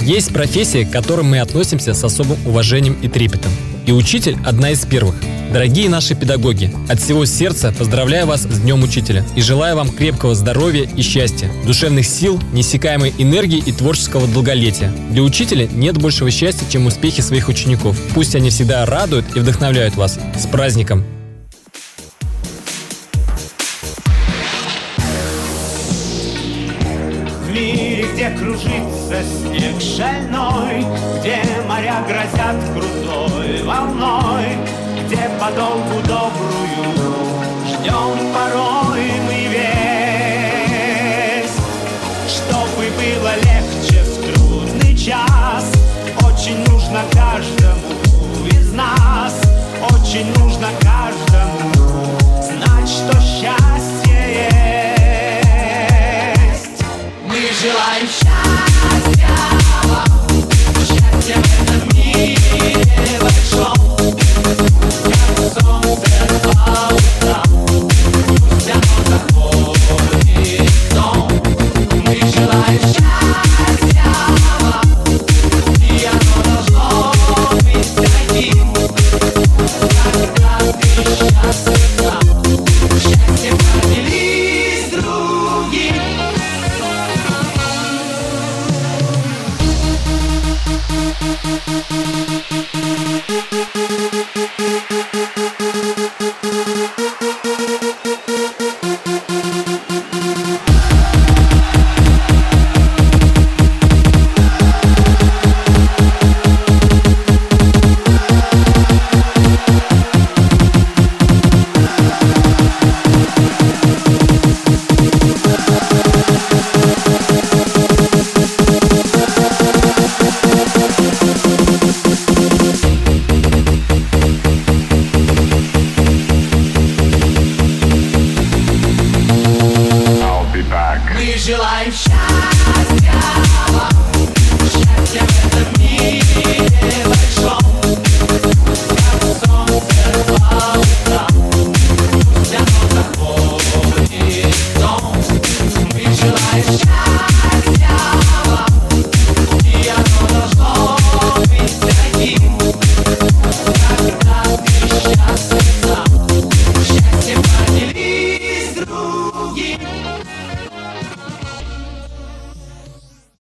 Есть профессии, к которым мы относимся с особым уважением и трепетом. И учитель – одна из первых. Дорогие наши педагоги, от всего сердца поздравляю вас с Днем Учителя и желаю вам крепкого здоровья и счастья, душевных сил, неиссякаемой энергии и творческого долголетия. Для учителя нет большего счастья, чем успехи своих учеников. Пусть они всегда радуют и вдохновляют вас. С праздником! В мире, где кружится снег шальной, где моря грозят крутой волной, где подолгу добрую ждем порой мы весть. Чтобы было легче в трудный час, очень нужно каждому из нас, очень нужно каждому знать, что счастье есть. Мы желаем счастья вам, счастья в этом мире большом, как солнце по утрам, пусть оно заходит в дом. Мы желаем счастья вам, и оно должно быть таким, когда ты счастлив сам, счастьем поделись с другим. Мы желаем счастья.